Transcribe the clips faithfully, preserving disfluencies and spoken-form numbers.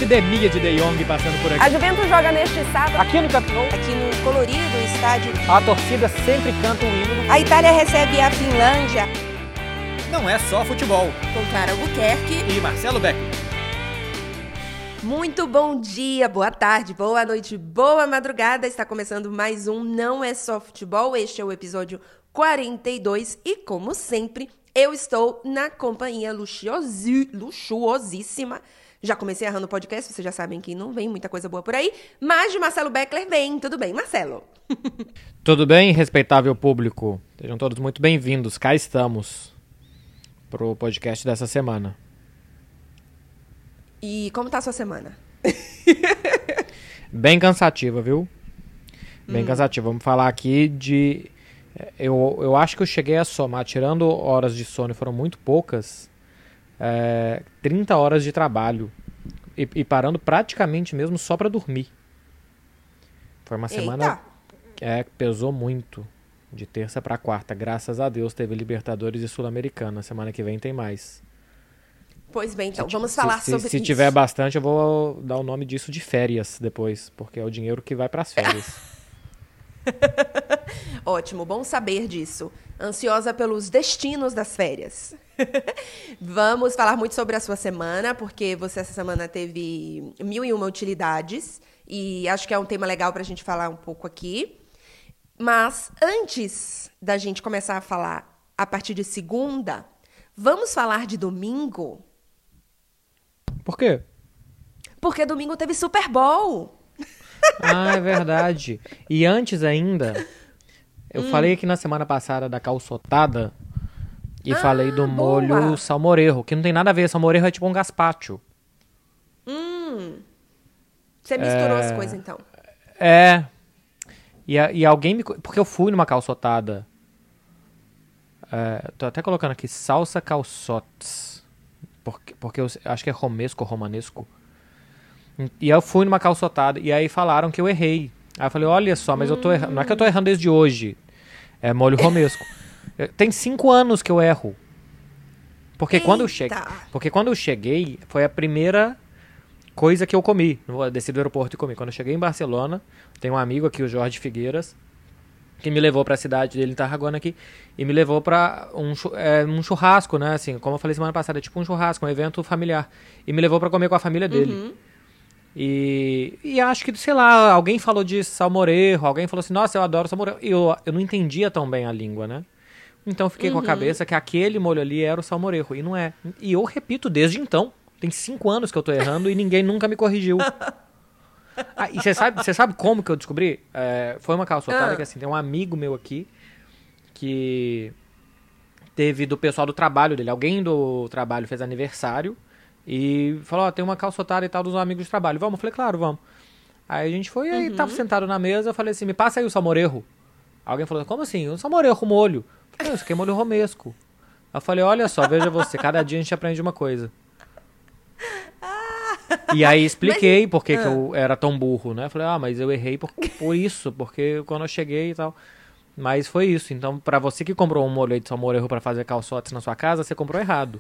epidemia de De Jong passando por aqui. A Juventus joga neste sábado. Aqui no Camp Nou. Aqui no colorido estádio. A torcida sempre canta o hino. A Itália recebe a Finlândia. Não é só futebol. Com Clara Albuquerque E Marcelo Beck. Muito bom dia, boa tarde, boa noite, boa madrugada. Está começando mais um Não É Só Futebol. Este é o episódio quarenta e dois e, como sempre, eu estou na companhia luxuosi, luxuosíssima. Já comecei errando o podcast, vocês já sabem que não vem muita coisa boa por aí. Mas de Marcelo Beckler vem, tudo bem, Marcelo? Tudo bem, respeitável público? Sejam todos muito bem-vindos. Cá estamos pro podcast dessa semana. E como tá a sua semana? Bem cansativa, viu? Bem hum. cansativa. Vamos falar aqui de... Eu, eu acho que eu cheguei a somar, tirando horas de sono, foram muito poucas, é, trinta horas de trabalho. E, e parando praticamente mesmo só pra dormir. Foi uma semana é, que pesou muito. De terça pra quarta. Graças a Deus teve Libertadores e Sul-Americana. Semana que vem tem mais. Pois bem, então, se, vamos se, falar se, sobre se isso. tiver bastante, eu vou dar o nome disso de férias depois, porque é o dinheiro que vai pras férias. Ótimo, bom saber disso. Ansiosa pelos destinos das férias. Vamos falar muito sobre a sua semana, porque você essa semana teve mil e uma utilidades, e acho que é um tema legal pra gente falar um pouco aqui. Mas antes da gente começar a falar a partir de segunda, vamos falar de domingo? Por quê? Porque domingo teve Super Bowl. Ah, é verdade. E antes ainda, eu hum. falei aqui na semana passada da calçotada e ah, falei do molho boa. salmorejo, que não tem nada a ver. Salmorejo é tipo um gazpacho. Hum. Você misturou é... as coisas, então. É. E, a, e alguém me... Porque eu fui numa calçotada. É, tô até colocando aqui salsa calçotes. Porque, porque eu acho que é romesco ou romanesco. E eu fui numa calçotada e aí falaram que eu errei. Aí eu falei, olha só, mas hum. eu tô errando. Não é que eu tô errando desde hoje. É molho romesco. Tem cinco anos que eu erro. Porque quando eu cheguei, porque quando eu cheguei, foi a primeira coisa que eu comi. Eu desci do aeroporto e comi. Quando eu cheguei em Barcelona, tem um amigo aqui, o Jorge Figueiras, que me levou pra cidade dele em Tarragona aqui, e me levou pra um, é, um churrasco, né, assim, como eu falei semana passada, é tipo um churrasco, um evento familiar, e me levou pra comer com a família dele. Uhum. E, e acho que, sei lá, alguém falou de salmorejo, alguém falou assim, nossa, eu adoro salmorejo, e eu, eu não entendia tão bem a língua, né, então fiquei uhum. com a cabeça que aquele molho ali era o salmorejo, e não é. E eu repito desde então, tem cinco anos que eu tô errando e ninguém nunca me corrigiu. Ah, e você sabe, você sabe como que eu descobri? É, foi uma calçotada ah. que, assim, tem um amigo meu aqui que teve do pessoal do trabalho dele. Alguém do trabalho fez aniversário e falou, ó, oh, tem uma calçotada e tal dos amigos de trabalho. Vamos? Eu falei, claro, vamos. Aí a gente foi, aí uhum. tava sentado na mesa, eu falei assim, me passa aí o salmorejo. Alguém falou, como assim? O salmorejo, molho. Eu falei, isso aqui é molho romesco. Eu falei, olha só, veja você, cada dia a gente aprende uma coisa. E aí expliquei mas... por que, ah. que eu era tão burro, né? Falei, ah, mas eu errei por, por isso, porque quando eu cheguei e tal. Mas foi isso. Então, pra você que comprou um molho de salmorejo pra fazer calçotes na sua casa, você comprou errado.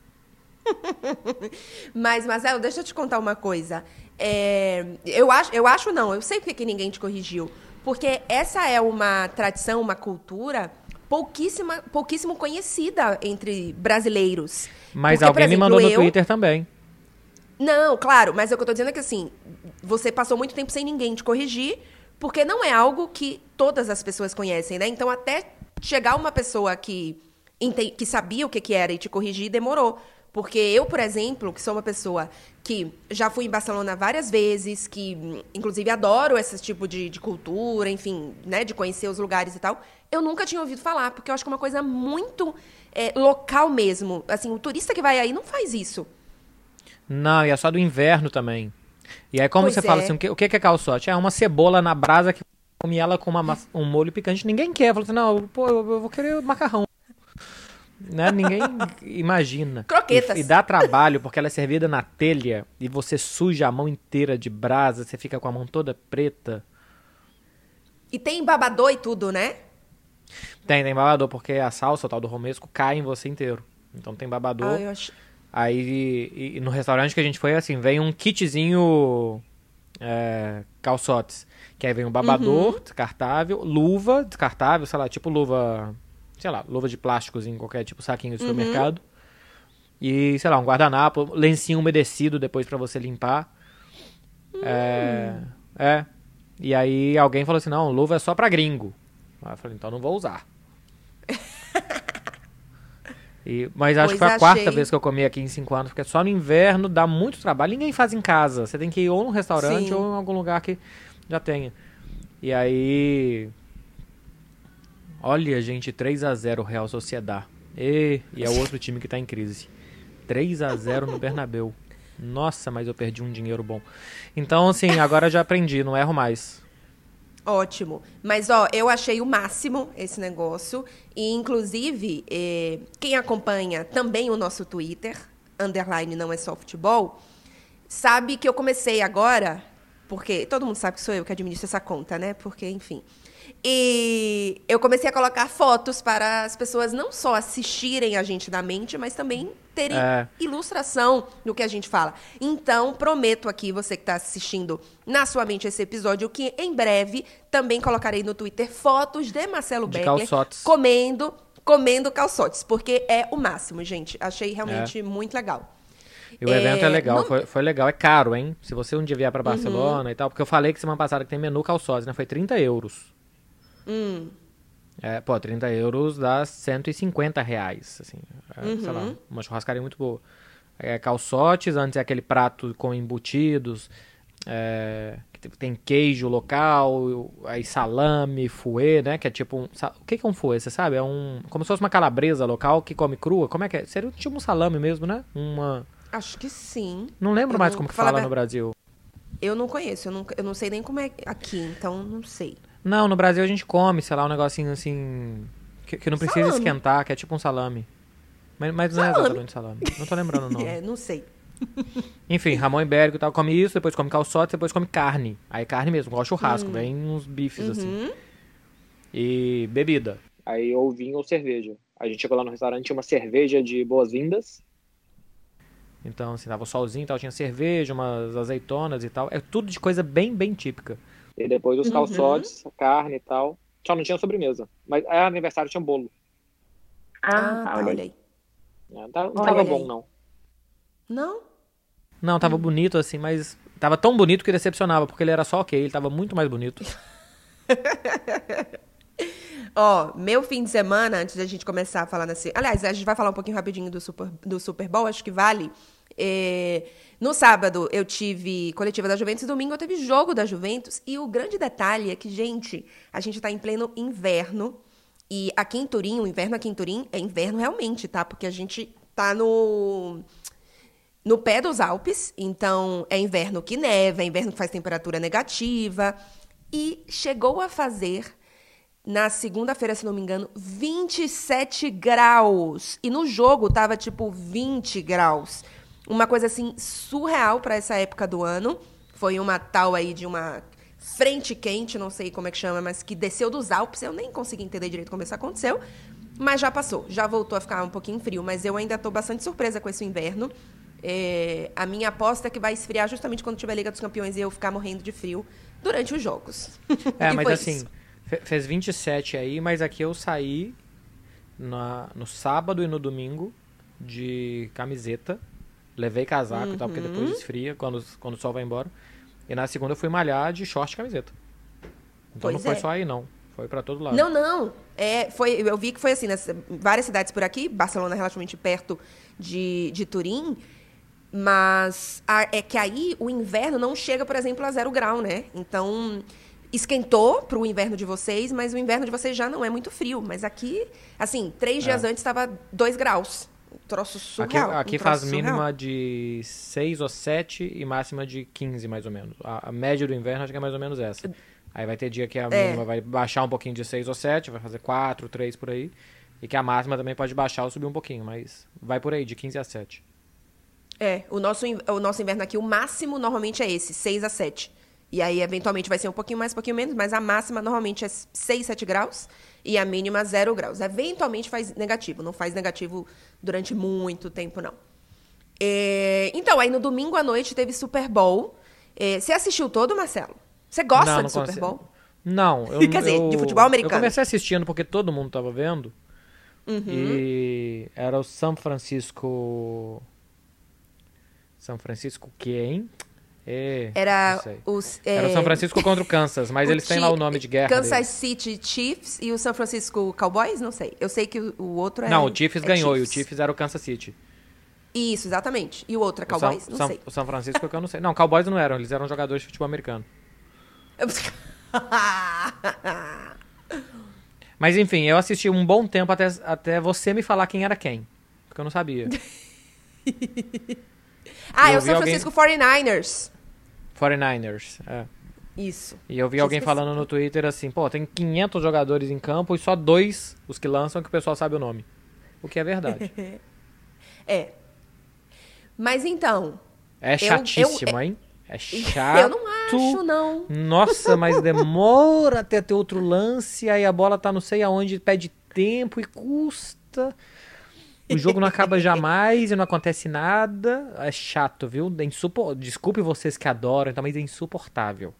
Mas, Marcelo, deixa eu te contar uma coisa. É, eu, acho, eu acho não, eu sei porque que ninguém te corrigiu. Porque essa é uma tradição, uma cultura pouquíssima, pouquíssimo conhecida entre brasileiros. Mas porque, alguém exemplo, me mandou no eu... Twitter também. Não, claro, mas o que eu tô dizendo é que, assim, você passou muito tempo sem ninguém te corrigir, porque não é algo que todas as pessoas conhecem, né? Então, até chegar uma pessoa que, que sabia o que, que era e te corrigir, demorou. Porque eu, por exemplo, que sou uma pessoa que já fui em Barcelona várias vezes, que, inclusive, adoro esse tipo de, de cultura, enfim, né, de conhecer os lugares e tal, eu nunca tinha ouvido falar, porque eu acho que é uma coisa muito é, local mesmo. Assim, o turista que vai aí não faz isso. Não, e é só do inverno também. E aí como pois você é. fala assim, o que, o que é calçote? É uma cebola na brasa que come ela com uma, um molho picante. Ninguém quer. Fala assim, não, pô, eu, eu vou querer macarrão. Né? Ninguém imagina. Croquetas. E, e dá trabalho, porque ela é servida na telha e você suja a mão inteira de brasa, você fica com a mão toda preta. E tem babador e tudo, né? Tem, tem babador, porque a salsa, o tal do romesco, cai em você inteiro. Então tem babador. Ah, eu, ach... Aí e, e no restaurante que a gente foi, assim, vem um kitzinho é, calçotes. Que aí vem um babador Uhum. descartável, luva descartável, sei lá, tipo luva, sei lá, luva de plásticozinho, qualquer tipo saquinho de Uhum. supermercado. E, sei lá, um guardanapo, lencinho umedecido depois pra você limpar. É, é. E aí alguém falou assim, não, luva é só pra gringo. Aí eu falei, então não vou usar. E, mas acho que Pois foi a quarta achei. vez que eu comi aqui em cinco anos, porque só no inverno dá muito trabalho. Ninguém faz em casa. Você tem que ir ou num restaurante ou Sim. em algum lugar que já tenha. E aí. Olha, gente, três a zero Real Sociedad. E, e é o outro time que tá em crise. três a zero no Bernabéu. Nossa, mas eu perdi um dinheiro bom. Então, assim, agora eu já aprendi, não erro mais. Ótimo. Mas, ó, eu achei o máximo esse negócio. E, inclusive, eh, quem acompanha também o nosso Twitter, underline não é só futebol, sabe que eu comecei agora, porque todo mundo sabe que sou eu que administro essa conta, né? Porque, enfim. E eu comecei a colocar fotos para as pessoas não só assistirem a gente da mente, mas também terem É, ilustração no que a gente fala. Então, prometo aqui, você que está assistindo na sua mente esse episódio, que em breve também colocarei no Twitter fotos de Marcelo de Beckler calçotes. comendo, comendo calçotes, porque é o máximo, gente. Achei É. realmente muito legal. E o evento é É, legal, não- foi, foi legal. É caro, hein? Se você um dia vier pra Barcelona e tal, porque eu falei que semana passada que tem menu calçotes, né? Foi trinta euros. É, pô, trinta euros dá cento e cinquenta reais, assim. É, sei lá, uma churrascaria muito boa. É, calçotes, antes é aquele prato com embutidos, é, que tem queijo local, aí salame, fouet, né? Que é tipo um... sa- O que que é um fouet, você sabe? É um... Como se fosse uma calabresa local que come crua. Como é que é? Seria tipo um salame mesmo, né? Uma... Acho que sim. Não lembro Eu mais não, como que falar a fala no ver- Brasil. eu não conheço, eu não, eu não sei nem como é aqui, então não sei. Não, no Brasil a gente come, sei lá, um negocinho assim... Que, que não precisa Salame. esquentar, que é tipo um salame. Mas, mas não é Salame. exatamente salame. Não tô lembrando o nome. É, não sei. Enfim, Ramon Ibérico e tal, come isso, depois come calçote, depois come carne. Aí carne mesmo, igual churrasco, vem uns bifes assim. E bebida. Aí ou vinho ou cerveja. A gente chegou lá no restaurante, tinha uma cerveja de boas-vindas. Então, assim, tava o solzinho e tal, tinha cerveja, umas azeitonas e tal. É tudo de coisa bem, bem típica. E depois os calçotes, carne e tal. Só não tinha sobremesa. Mas é aniversário, tinha bolo. Ah, Ah, tá, olha olha aí. aí. Não tava, não Olha tava aí. bom, não. Não? Não, tava bonito assim, mas tava tão bonito que decepcionava, porque ele era só ok, ele tava muito mais bonito. Ó, meu fim de semana, antes da gente começar a falar nesse... Aliás, a gente vai falar um pouquinho rapidinho do Super, do Super Bowl, acho que vale. É, no sábado, eu tive coletiva da Juventus, e domingo eu teve jogo da Juventus. E o grande detalhe é que, gente, a gente tá em pleno inverno. E aqui em Turim, o inverno aqui em Turim é inverno realmente, tá? Porque a gente tá no... no pé dos Alpes, então é inverno que neva, é inverno que faz temperatura negativa. E chegou a fazer, na segunda-feira, se não me engano, vinte e sete graus. E no jogo tava tipo vinte graus. Uma coisa assim surreal para essa época do ano. Foi uma tal aí de uma frente quente, não sei como é que chama, mas que desceu dos Alpes. Eu nem consegui entender direito como isso aconteceu. Mas já passou, já voltou a ficar um pouquinho frio. Mas eu ainda tô bastante surpresa com esse inverno. É, a minha aposta é que vai esfriar justamente quando tiver Liga dos Campeões e eu ficar morrendo de frio durante os jogos. É, E mas foi assim, isso. fe- fez vinte e sete aí, mas aqui eu saí na, no sábado e no domingo de camiseta. Levei casaco e tal, porque depois esfria quando, quando o sol vai embora. E na segunda eu fui malhar de short e camiseta. Então não Pois foi é. só aí, não. Foi pra todo lado. Não, não. É, foi, eu vi que foi assim, nas várias cidades por aqui, Barcelona é relativamente perto de, de Turim, mas a- é que aí o inverno não chega, por exemplo, a zero grau, né? Então, esquentou pro inverno de vocês, mas o inverno de vocês já não é muito frio. Mas aqui, assim, três dias É. antes estava dois graus. Um troço Aqui, surreal. aqui um faz troço surreal. mínima de seis ou sete e máxima de quinze, mais ou menos. A, a média do inverno acho que é mais ou menos essa. Aí vai ter dia que a É. mínima vai baixar um pouquinho de seis ou sete, vai fazer quatro, três por aí. E que a máxima também pode baixar ou subir um pouquinho, mas vai por aí, de quinze a sete. É, o nosso, in- o nosso inverno aqui, o máximo normalmente é esse, seis a sete. E aí, eventualmente, vai ser um pouquinho mais, um pouquinho menos, mas a máxima normalmente é seis, sete graus e a mínima zero graus. Eventualmente faz negativo, não faz negativo durante muito tempo, não. É, então, aí no domingo à noite teve Super Bowl. É, você assistiu todo, Marcelo? Você gosta Não, de não Super consigo. Bowl? Não, eu, Quer dizer, eu, de futebol eu americano. comecei assistindo porque todo mundo tava vendo. E era o São Francisco... São Francisco quem? É, Era não sei. os, Era o é, São Francisco contra o Kansas, mas o eles têm Chi- lá o nome de guerra Kansas deles. City Chiefs e o San Francisco Cowboys? Não sei. Eu sei que o, o outro é Não, o Chiefs é ganhou e o Chiefs. Chiefs era o Kansas City. Isso, exatamente. E o outro é O São, Cowboys? Não São- sei. o São Francisco é que eu não sei. Não, Cowboys não eram, eles eram jogadores de futebol americano. Mas enfim, eu assisti um bom tempo até, até você me falar quem era quem. Porque eu não sabia. ah, Eu é o vi San alguém- Francisco forty-niners. forty-niners, é. Isso. E eu vi Tinha alguém esquecido. falando no Twitter assim, pô, tem quinhentos jogadores em campo e só dois, os que lançam, que o pessoal sabe o nome. O que é verdade. É. Mas então, É Eu- chatíssimo, eu- hein? É chato. eu não acho, não. Nossa, mas demora até ter outro lance, aí a bola tá não sei aonde, pede tempo e custa. O jogo não acaba jamais e não acontece nada. É chato, viu? É insupor... Desculpe vocês que adoram, então, mas é insuportável.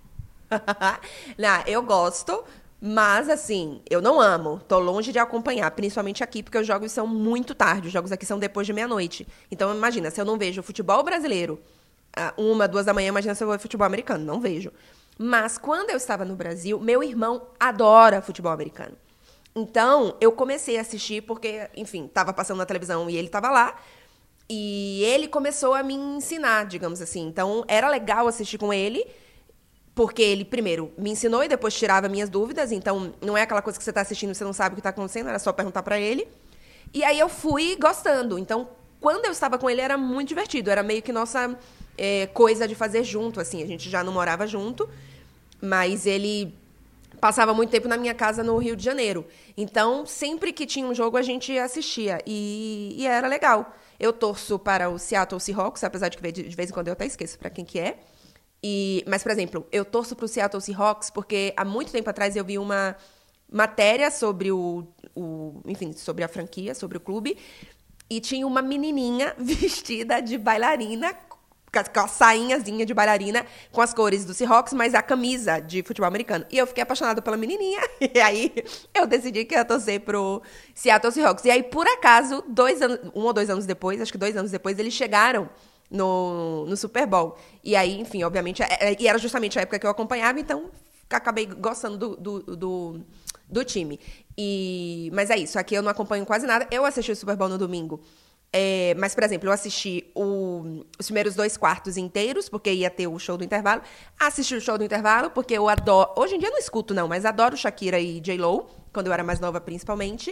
não, eu gosto, mas assim, eu não amo. Tô longe de acompanhar, principalmente aqui, porque os jogos são muito tarde. Os jogos aqui são depois de meia-noite. Então, imagina, se eu não vejo futebol brasileiro, ah, uma, duas da manhã, imagina se eu vou ver futebol americano. Não vejo. Mas quando eu estava no Brasil, meu irmão adora futebol americano. Então, eu comecei a assistir porque, enfim, tava passando na televisão e ele tava lá. E ele começou a me ensinar, digamos assim. Então, era legal assistir com ele. Porque ele, primeiro, me ensinou e depois tirava minhas dúvidas. Então, não é aquela coisa que você tá assistindo e você não sabe o que tá acontecendo. Era só perguntar pra ele. E aí, eu fui gostando. Então, quando eu estava com ele, era muito divertido. Era meio que nossa é, coisa de fazer junto, assim. A gente já não morava junto. Mas ele passava muito tempo na minha casa no Rio de Janeiro. Então, sempre que tinha um jogo, a gente assistia. E, e era legal. Eu torço para o Seattle Seahawks, apesar de que de vez em quando eu até esqueço para quem que é. E, mas, por exemplo, eu torço para o Seattle Seahawks porque há muito tempo atrás eu vi uma matéria sobre o, o, enfim, sobre a franquia, sobre o clube, e tinha uma menininha vestida de bailarina, com a sainhazinha de bailarina, com as cores do Seahawks, mas a camisa de futebol americano. E eu fiquei apaixonada pela menininha, e aí eu decidi que ia torcer pro Seattle Seahawks. E aí, por acaso, dois anos, um ou dois anos depois, acho que dois anos depois, eles chegaram no, no Super Bowl. E aí, enfim, obviamente, é, e era justamente a época que eu acompanhava, então acabei gostando do, do, do, do time. E, mas é isso, aqui eu não acompanho quase nada. Eu assisti o Super Bowl no domingo. É, mas, por exemplo, eu assisti o, os primeiros dois quartos inteiros, porque ia ter o show do intervalo. Assisti o show do intervalo, porque eu adoro... Hoje em dia eu não escuto, não, mas adoro Shakira e J-Lo, quando eu era mais nova, principalmente.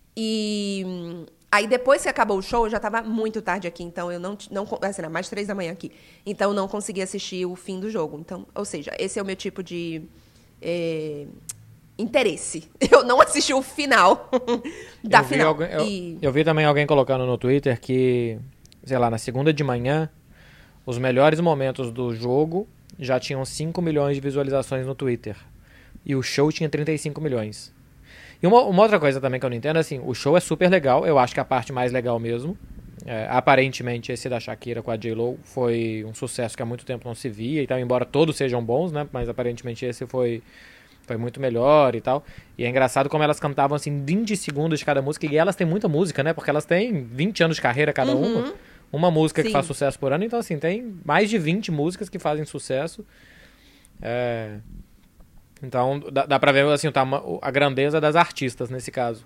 E aí, depois que acabou o show, já estava muito tarde aqui, então eu não... não assim, era mais de três da manhã aqui. Então, não consegui assistir o fim do jogo. Então, ou seja, esse é o meu tipo de... É, interesse. Eu não assisti o final da eu vi final. alguém- eu, E... eu vi também alguém colocando no Twitter que, sei lá, na segunda de manhã, os melhores momentos do jogo já tinham cinco milhões de visualizações no Twitter. E o show tinha trinta e cinco milhões. E uma, uma outra coisa também que eu não entendo, assim, o show é super legal, eu acho que é a parte mais legal mesmo. É, aparentemente, esse da Shakira com a J-Lo foi um sucesso que há muito tempo não se via e tal, embora todos sejam bons, né? Mas aparentemente esse foi... Foi muito melhor e tal. E é engraçado como elas cantavam, assim, vinte segundos de cada música. E elas têm muita música, né? Porque elas têm vinte anos de carreira cada Uhum. uma. Uma música que Sim. faz sucesso por ano. Então, assim, tem mais de vinte músicas que fazem sucesso. É... Então, dá, dá pra ver, assim, o tama- a grandeza das artistas, nesse caso.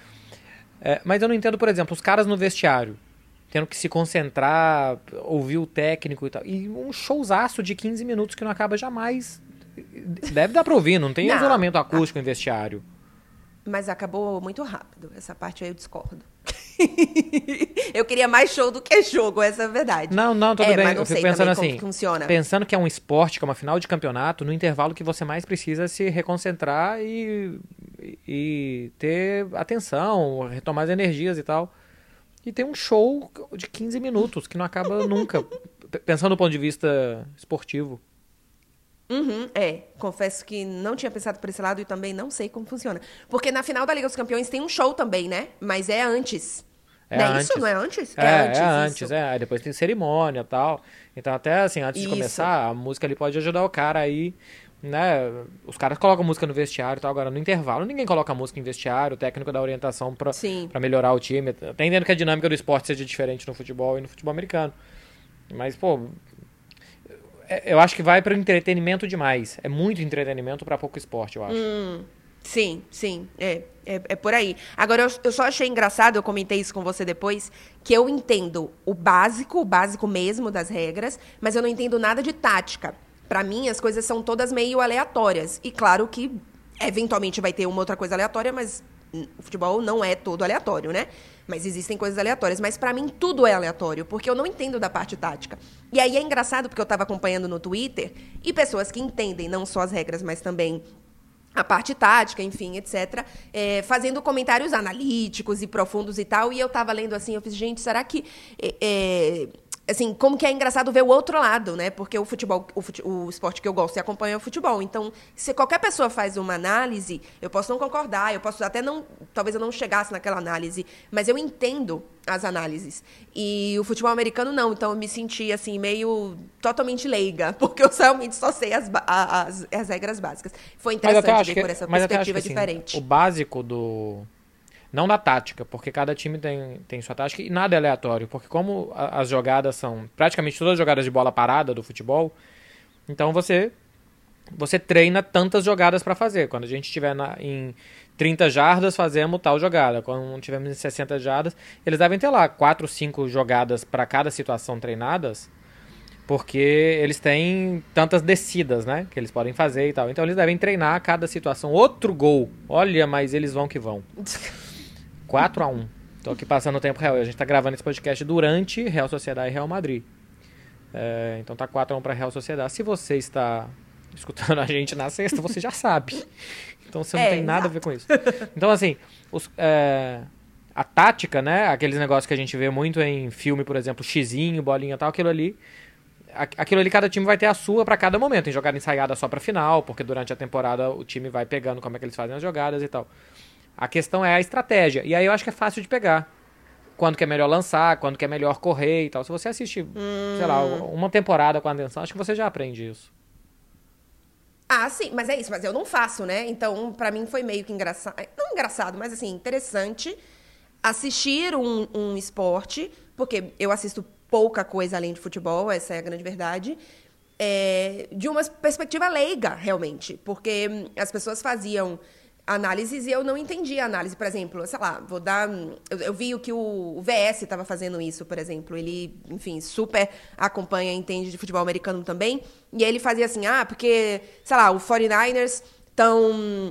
É, mas eu não entendo, por exemplo, os caras no vestiário. Tendo que se concentrar, ouvir o técnico e tal. E um showzaço de quinze minutos que não acaba jamais... Deve dar pra ouvir, não tem Não. isolamento acústico em vestiário. Mas acabou muito rápido. Essa parte aí eu discordo. Eu queria mais show do que jogo, essa é a verdade. Não, não, tudo É, bem. mas não Eu fico sei pensando também como assim, que funciona. pensando que é um esporte, que é uma final de campeonato, no intervalo que você mais precisa é se reconcentrar e, e ter atenção, retomar as energias e tal. E tem um show de quinze minutos que não acaba nunca. P- Pensando do ponto de vista esportivo. Uhum, é, confesso que não tinha pensado por esse lado e também não sei como funciona. Porque na final da Liga dos Campeões tem um show também, né? Mas é antes. É não é antes. isso? Não é antes? É, É antes. é antes, isso. é. Aí depois tem cerimônia e tal. Então, até assim, antes de Isso. começar, a música ali pode ajudar o cara aí, né? Os caras colocam música no vestiário e tal. Agora, no intervalo, ninguém coloca música em vestiário. O técnico dá orientação pra, Sim. pra melhorar o time. Até entendendo que a dinâmica do esporte seja diferente no futebol e no futebol americano. Mas, pô, é- eu acho que vai pro entretenimento demais. É muito entretenimento pra pouco esporte, eu acho. Hum, sim, sim, é, é, é por aí. Agora, eu, eu só achei engraçado, eu comentei isso com você depois, que eu entendo o básico, o básico mesmo das regras, mas eu não entendo nada de tática. Pra mim, as coisas são todas meio aleatórias. E claro que, eventualmente, vai ter uma outra coisa aleatória, mas hum, o futebol não é todo aleatório, né? Mas existem coisas aleatórias. Mas pra mim, tudo é aleatório, porque eu não entendo da parte tática. E aí é engraçado, porque eu tava acompanhando no Twitter, e pessoas que entendem não só as regras, mas também a parte tática, enfim, etcétera, é, fazendo comentários analíticos e profundos e tal, e eu tava lendo assim, eu fiz, gente, será que... é, é, assim, como que é engraçado ver o outro lado, né? Porque o futebol, o, fute, o esporte que eu gosto e acompanho é o futebol. Então, se qualquer pessoa faz uma análise, eu posso não concordar, eu posso até não... Talvez eu não chegasse naquela análise, mas eu entendo as análises. E o futebol americano, não. Então, eu me senti, assim, meio totalmente leiga, porque eu realmente só sei as, as, as regras básicas. Foi interessante ver que, por essa mas perspectiva acho que, diferente. Assim, o básico do... Não da tática, porque cada time tem, tem sua tática e nada é aleatório. Porque como a, as jogadas são praticamente todas as jogadas de bola parada do futebol, então você, você treina tantas jogadas para fazer. Quando a gente estiver na, em trinta jardas, fazemos tal jogada. Quando estivermos em sessenta jardas, eles devem ter lá quatro, cinco jogadas para cada situação treinadas, porque eles têm tantas descidas, né, que eles podem fazer e tal. Então eles devem treinar cada situação. Outro gol. Olha, mas eles vão que vão. quatro a um. Tô aqui passando o tempo real. A gente tá gravando esse podcast durante Real Sociedade e Real Madrid. É, então tá quatro a um pra Real Sociedade. Se você está escutando a gente na sexta, você já sabe. Então você não É, tem nada exato. a ver com isso. Então, assim, os, é, a tática, né? Aqueles negócios que a gente vê muito em filme, por exemplo, xizinho, bolinha e tal, aquilo ali. Aquilo ali, cada time vai ter a sua pra cada momento. Tem jogada ensaiada só pra final, porque durante a temporada o time vai pegando como é que eles fazem as jogadas e tal. A questão é a estratégia. E aí eu acho que é fácil de pegar. Quando que é melhor lançar, quando que é melhor correr e tal. Se você assistir, hum. sei lá, uma temporada com atenção, acho que você já aprende isso. Ah, sim, mas é isso. Mas eu não faço, né? Então, pra mim foi meio que engraçado. Não engraçado, mas assim, interessante assistir um, um esporte, porque eu assisto pouca coisa além de futebol, essa é a grande verdade, é, de uma perspectiva leiga, realmente. Porque as pessoas faziam análises e eu não entendi a análise. Por exemplo, sei lá, vou dar... Eu, eu vi o que o, o V S estava fazendo isso, por exemplo. Ele, enfim, super acompanha, entende de futebol americano também. E ele fazia assim, ah, porque, sei lá, o forty-niners estão...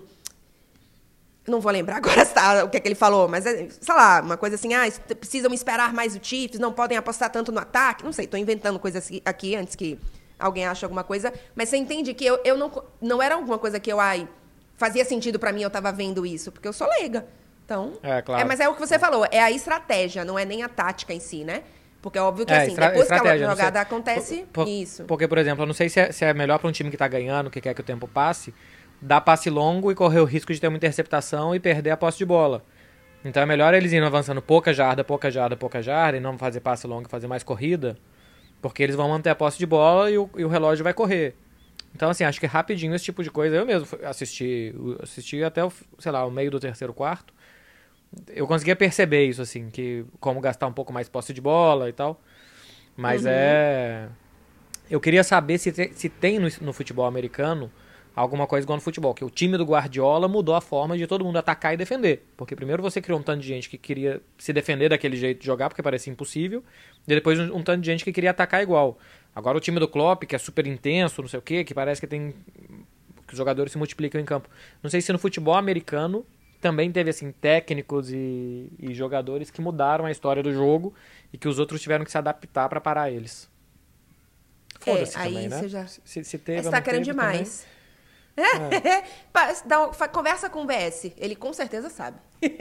Não vou lembrar agora o que é que ele falou, mas, sei lá, uma coisa assim, ah, precisam esperar mais o Chiefs, não podem apostar tanto no ataque. Não sei, tô inventando coisas aqui antes que alguém ache alguma coisa. Mas você entende que eu, eu não, não era alguma coisa que eu, ai... Fazia sentido pra mim, eu tava vendo isso, porque eu sou leiga. Então, é, claro. É, mas é o que você falou, é a estratégia, não é nem a tática em si, né? Porque é óbvio que, é, assim, estra- depois que a não jogada sei. acontece, por, por, isso. Porque, por exemplo, eu não sei se é, se é melhor pra um time que tá ganhando, que quer que o tempo passe, dar passe longo e correr o risco de ter uma interceptação e perder a posse de bola. Então é melhor eles irem avançando pouca jarda, pouca jarda, pouca jarda, e não fazer passe longo e fazer mais corrida, porque eles vão manter a posse de bola e o, e o relógio vai correr. Então, assim, acho que rapidinho esse tipo de coisa, eu mesmo assisti, assisti até, o, sei lá, o meio do terceiro quarto, eu conseguia perceber isso, assim, que como gastar um pouco mais posse de bola e tal, mas uhum. é... Eu queria saber se, te, se tem no, no futebol americano alguma coisa igual no futebol, que o time do Guardiola mudou a forma de todo mundo atacar e defender, porque primeiro você criou um tanto de gente que queria se defender daquele jeito de jogar, porque parecia impossível, e depois um, um tanto de gente que queria atacar igual. Agora o time do Klopp, que é super intenso, não sei o quê, que parece que tem que os jogadores se multiplicam em campo. Não sei se no futebol americano também teve assim técnicos e, e jogadores que mudaram a história do jogo e que os outros tiveram que se adaptar para parar eles. Foda-se é, também, aí né? Você já... Se, se teve, você tá querendo demais. É. Dá um, conversa com o V S, ele com certeza sabe.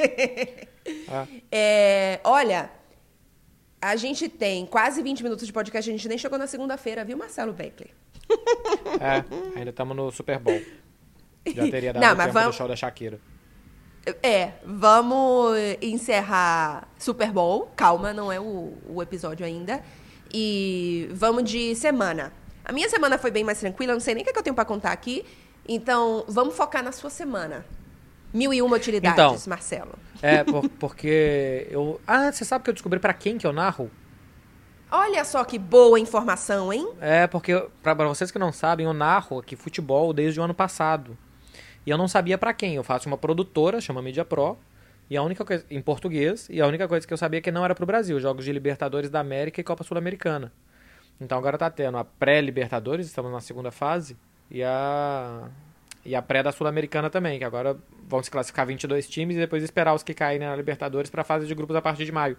ah. é, olha... A gente tem quase vinte minutos de podcast, a gente nem chegou na segunda-feira, viu, Marcelo Beckler? É, ainda estamos no Super Bowl. Já teria dado Não, tempo mas vamos... do show da Shakira. É, vamos encerrar Super Bowl. Calma, não é o, o episódio ainda. E vamos de semana. A minha semana foi bem mais tranquila, não sei nem o que, é que eu tenho pra contar aqui. Então, vamos focar na sua semana. Mil e uma utilidades, Então, Marcelo. É, por- porque eu... Ah, você sabe que eu descobri pra quem que eu narro? Olha só que boa informação, hein? É, porque, eu- pra, pra vocês que não sabem, eu narro aqui futebol desde o ano passado. E eu não sabia pra quem. Eu faço uma produtora, chama Mídia Pro, e a única coisa, em português, e a única coisa que eu sabia é que não era pro Brasil, jogos de Libertadores da América e Copa Sul-Americana. Então agora tá tendo a pré-Libertadores, estamos na segunda fase, e a e a pré da Sul-Americana também, que agora vão se classificar vinte e dois times e depois esperar os que caírem na Libertadores pra fase de grupos a partir de maio.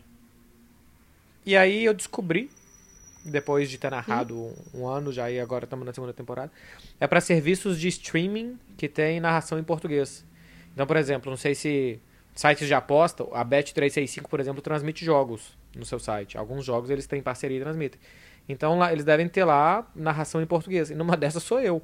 E aí eu descobri, depois de ter narrado um, um ano já, e agora estamos na segunda temporada, é para serviços de streaming que tem narração em português. Então, por exemplo, não sei se sites de aposta, a Bet trezentos e sessenta e cinco, por exemplo, transmite jogos no seu site. Alguns jogos eles têm parceria e transmitem. Então, lá, eles devem ter lá narração em português. E numa dessas sou eu.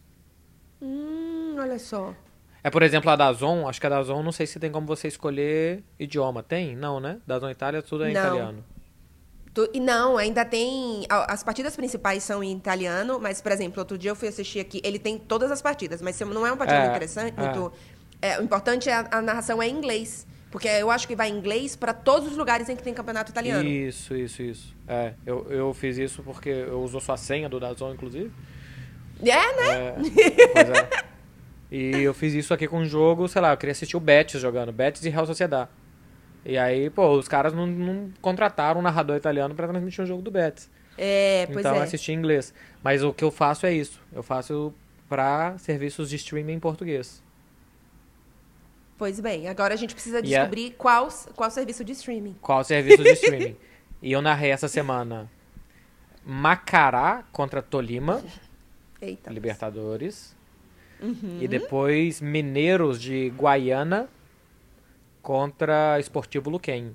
Hum, olha só. É, por exemplo, a DAZN, acho que a DAZN, não sei se tem como você escolher idioma. Tem? Não, né? DAZN Itália, tudo é em Não. italiano. Tu- e não, ainda tem. a- As partidas principais são em italiano, mas, por exemplo, outro dia eu fui assistir aqui. Ele tem todas as partidas, mas se não é uma partida É, muito interessante, é. muito. É, o importante é a, a narração é em inglês. Porque eu acho que vai em inglês para todos os lugares em que tem campeonato italiano. Isso, isso, isso. É, eu, eu fiz isso porque eu uso sua senha do DAZN, inclusive. É, né? É, pois é. E eu fiz isso aqui com um jogo, sei lá, eu queria assistir o Betis jogando, Betis e Real Sociedad. E aí, pô, os caras não, não contrataram um narrador italiano pra transmitir um jogo do Betis. É, pois Então eu é. assisti em inglês. Mas o que eu faço é isso, eu faço pra serviços de streaming em português. Pois bem, agora a gente precisa E a- descobrir qual, qual serviço de streaming. Qual serviço de streaming? E eu narrei essa semana Macará contra Tolima, Eita. Libertadores. Uhum. E depois Mineiros de Guaiana contra Esportivo Luquenho.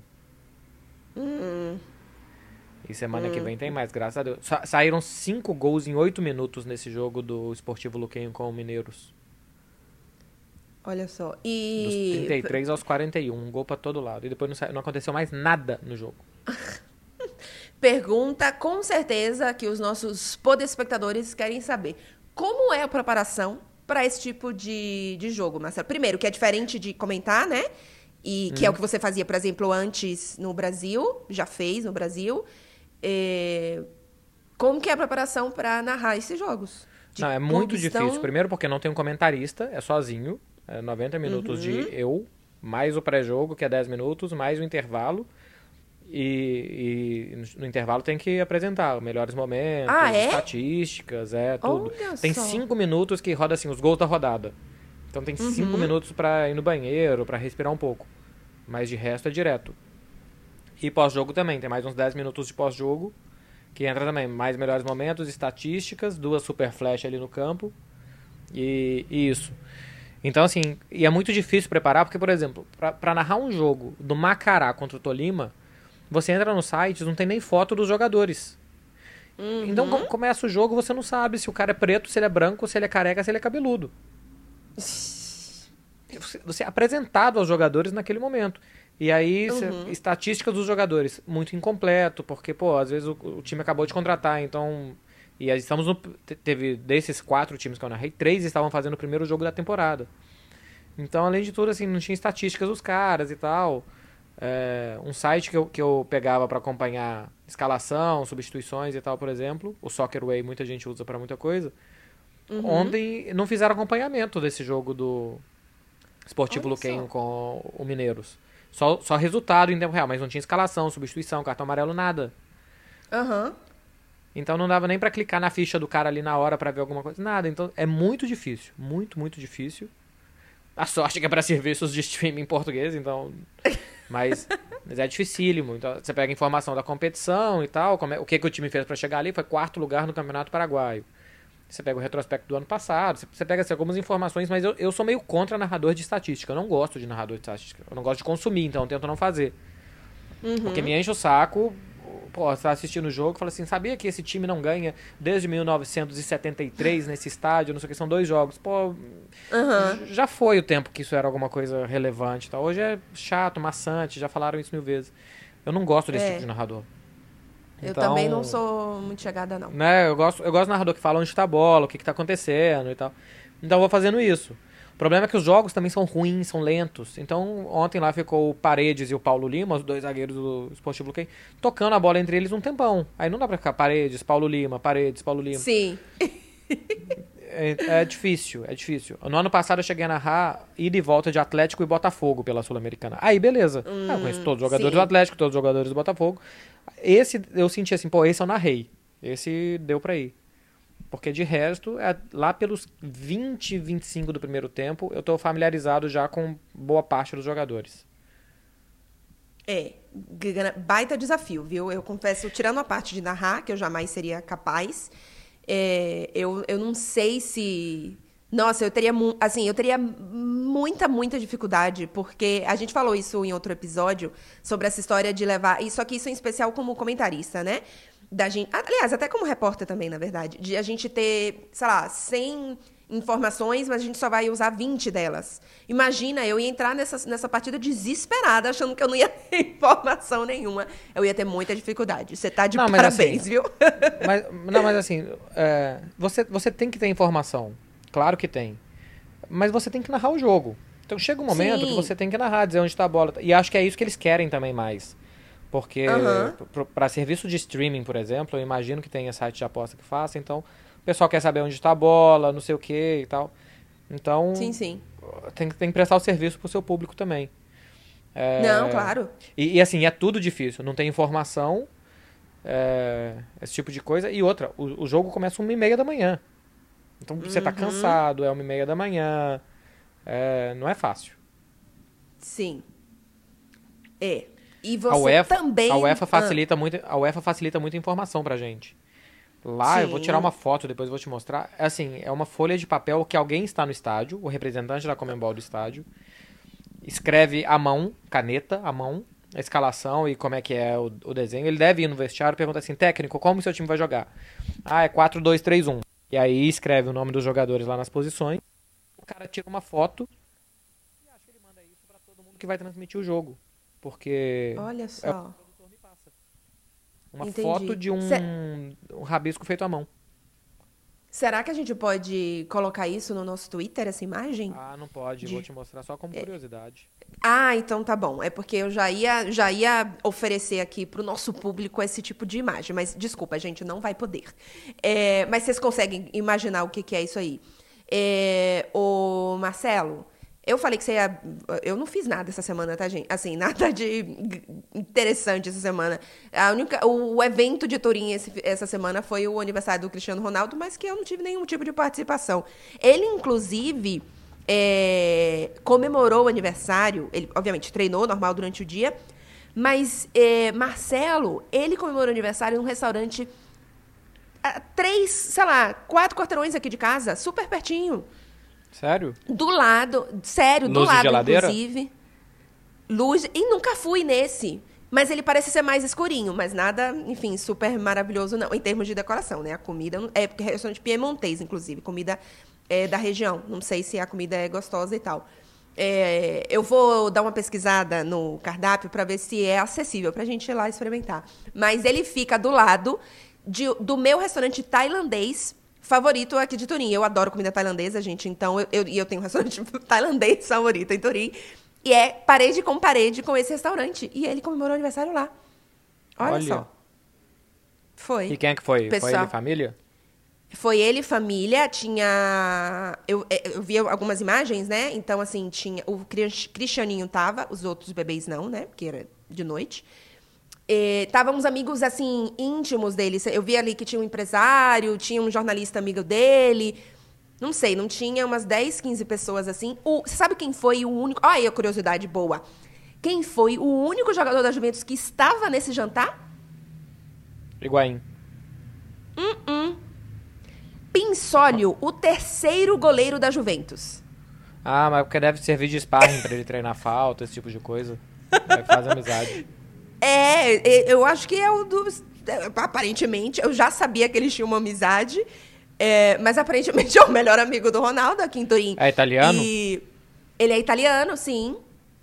Hum. E semana que vem tem mais, graças a Deus. Sa- saíram cinco gols em oito minutos nesse jogo do Esportivo Luquenho com o Mineiros. Olha só. Dos E. trinta e três aos quarenta e um, um gol pra todo lado. E depois não, sa- não aconteceu mais nada no jogo. Pergunta com certeza que os nossos podespectadores querem saber. Como é a preparação para esse tipo de, de jogo, Marcelo? Primeiro, que é diferente de comentar, né? E que é o que você fazia, por exemplo, antes no Brasil, já fez no Brasil. É, Como que é a preparação para narrar esses jogos? De Não, é muito clubes difícil. tão- Primeiro porque não tem um comentarista, é sozinho. É noventa minutos de eu, mais o pré-jogo, que é dez minutos, mais o intervalo. E, e no- no intervalo tem que apresentar os melhores momentos, Ah, é? estatísticas, é tudo. Olha Tem só. cinco minutos que roda assim, os gols da rodada. Então tem cinco minutos pra ir no banheiro, pra respirar um pouco. Mas de resto é direto. E pós-jogo também, tem mais uns dez minutos de pós-jogo, que entra também mais melhores momentos, estatísticas, duas super flash ali no campo. E, e isso. Então, assim, e é muito difícil preparar, porque, por exemplo, pra, pra narrar um jogo do Macará contra o Tolima, você entra no site, não tem nem foto dos jogadores. Então, como começa o jogo, você não sabe se o cara é preto, se ele é branco, se ele é careca, se ele é cabeludo. Você, você é apresentado aos jogadores naquele momento. E aí, cê- estatísticas dos jogadores, muito incompleto, porque, pô, às vezes o, o time acabou de contratar, então... E aí estamos no... te- Teve, desses quatro times que eu narrei, três estavam fazendo o primeiro jogo da temporada. Então, além de tudo, assim, não tinha estatísticas dos caras e tal. É, um site que eu, que eu pegava pra acompanhar escalação, substituições e tal, por exemplo, o Soccerway muita gente usa pra muita coisa. Ontem não fizeram acompanhamento desse jogo do Esportivo Olha Luquenho só. com o Mineiros. Só, só resultado em tempo real, mas não tinha escalação, substituição, cartão amarelo, nada. Aham. Então não dava nem pra clicar na ficha do cara ali na hora pra ver alguma coisa, nada. Então é muito difícil, muito, muito difícil. A sorte é que é pra serviços de streaming em português, então... Mas, mas é dificílimo. Então você pega informação da competição e tal, como é- o que, que o time fez pra chegar ali, foi quarto lugar no Campeonato Paraguaio. Você pega o retrospecto do ano passado, você, você pega assim, algumas informações, mas eu, eu sou meio contra narrador de estatística. Eu não gosto de narrador de estatística. Eu não gosto de consumir, então eu tento não fazer. Porque me enche o saco. pô, você tá assistindo o jogo e fala assim, sabia que esse time não ganha desde mil novecentos e setenta e três nesse estádio, não sei o que, são dois jogos. Pô, Aham. já foi o tempo que isso era alguma coisa relevante. Tá? Hoje é chato, maçante, já falaram isso mil vezes. Eu não gosto desse É. tipo de narrador. Eu Então, também não sou muito chegada, não. né, eu gosto, eu gosto de narrador que fala onde tá a bola, o que, que tá acontecendo e tal. Então eu vou fazendo isso. O problema é que os jogos também são ruins, são lentos. Então ontem lá ficou o Paredes e o Paulo Lima, os dois zagueiros do Esportivo Luquem, tocando a bola entre eles um tempão. Aí não dá pra ficar Paredes, Paulo Lima, Paredes, Paulo Lima. Sim. É, é difícil, é difícil. No ano passado eu cheguei a narrar ida e volta de Atlético e Botafogo pela Sul-Americana. Aí beleza. Hum, ah, eu conheço todos os jogadores sim. do Atlético, todos os jogadores do Botafogo. Esse eu senti assim, pô, esse eu narrei. Esse deu pra ir. Porque de resto, é, lá pelos vinte, vinte e cinco do primeiro tempo, eu tô familiarizado já com boa parte dos jogadores. É, gra- baita desafio, viu? Eu confesso, tirando a parte de narrar, que eu jamais seria capaz, é, eu, eu não sei se... Nossa, eu teria, mu- assim, eu teria muita, muita dificuldade, porque a gente falou isso em outro episódio, sobre essa história de levar... Isso aqui, isso em especial como comentarista, né? Da gente, aliás, até como repórter também, na verdade, de a gente ter, sei lá, cem informações, mas a gente só vai usar vinte delas. Imagina, eu ia entrar nessa, nessa partida desesperada, achando que eu não ia ter informação nenhuma. Eu ia ter muita dificuldade. Você tá de Não, mas parabéns, assim, viu? Mas, não, mas assim, é, você, você tem que ter informação. Claro que tem. Mas você tem que narrar o jogo. Então chega um momento Sim. que você tem que narrar, dizer onde tá a bola. E acho que é isso que eles querem também mais. Porque Aham. para serviço de streaming, por exemplo, eu imagino que tenha site de aposta que faça, então o pessoal quer saber onde está a bola, não sei o que e tal. Então Sim, sim. tem, tem que prestar o serviço pro seu público também. É, Não, claro. E, e assim, é tudo difícil. Não tem informação, é, esse tipo de coisa. E outra, o, o jogo começa uma e meia da manhã. Então você tá cansado, é uma e meia da manhã. É, não é fácil. Sim. É. E A você UEFA, também... a UEFA Ah, facilita muito, a UEFA facilita muito a informação pra gente. Lá, eu vou Sim. tirar uma foto, depois eu vou te mostrar. É assim, é uma folha de papel que alguém está no estádio, o representante da Conmebol do estádio, escreve à mão, caneta, à mão, a escalação e como é que é o, o desenho. Ele deve ir no vestiário e pergunta assim, técnico, como o seu time vai jogar? Ah, é quatro dois três um. E aí escreve o nome dos jogadores lá nas posições. O cara tira uma foto e acho que ele manda isso pra todo mundo que vai transmitir o jogo. Porque Olha é só. uma Entendi. foto de um, Cê- um rabisco feito à mão. Será que a gente pode colocar isso no nosso Twitter, essa imagem? Ah, não pode. De- Vou te mostrar só como curiosidade. Ah, então tá bom. É porque eu já ia, já ia oferecer aqui pro nosso público esse tipo de imagem. Mas, desculpa, a gente não vai poder. É, mas vocês conseguem imaginar o que, que é isso aí? É, ô, Marcelo, eu falei que você ia... Eu não fiz nada essa semana, tá, gente? Assim, nada de interessante essa semana. A única, o, o evento de Turim esse- essa semana foi o aniversário do Cristiano Ronaldo, mas que eu não tive nenhum tipo de participação. Ele, inclusive... é, comemorou o aniversário, ele obviamente treinou normal durante o dia, mas é, Marcelo, ele comemorou o aniversário num restaurante a três, sei lá, quatro quarteirões aqui de casa, super pertinho, Sério? do lado, sério, do Luz de lado, geladeira? inclusive. Luz, e nunca fui nesse. Mas ele parece ser mais escurinho, mas nada, enfim, super maravilhoso, não. Em termos de decoração, né? A comida. não- É porque é restaurante piemontês, inclusive. Comida é, da região. Não sei se a comida é gostosa e tal. É, eu vou dar uma pesquisada no cardápio para ver se é acessível pra gente ir lá experimentar. Mas ele fica do lado de- do meu restaurante tailandês favorito aqui de Turim. Eu adoro comida tailandesa, gente. Então, eu, eu, e eu tenho um restaurante tailandês favorito em Turim. E é parede com parede com esse restaurante. E ele comemorou o aniversário lá. Olha, Olha. só. Foi. E quem é que foi? Foi Pessoal. ele, família? Foi ele, família, tinha... Eu, eu vi algumas imagens, né? Então, assim, tinha... O Cris- Cristianinho tava, os outros bebês não, né? Porque era de noite. Estavam uns amigos, assim, íntimos dele. Eu vi ali que tinha um empresário, tinha um jornalista amigo dele. Não sei, não tinha umas dez, quinze pessoas, assim. O, você sabe quem foi o único... Olha aí a curiosidade boa. Quem foi o único jogador da Juventus que estava nesse jantar? Higuaín. Pinsólio, o terceiro goleiro da Juventus. Ah, mas porque deve servir de sparring pra ele treinar falta, esse tipo de coisa. Aí faz amizade. É, e- eu acho que é o dos. Aparentemente, eu já sabia que eles tinham uma amizade, é, mas aparentemente é o melhor amigo do Ronaldo, aqui em Turim. É italiano? E ele é italiano, sim.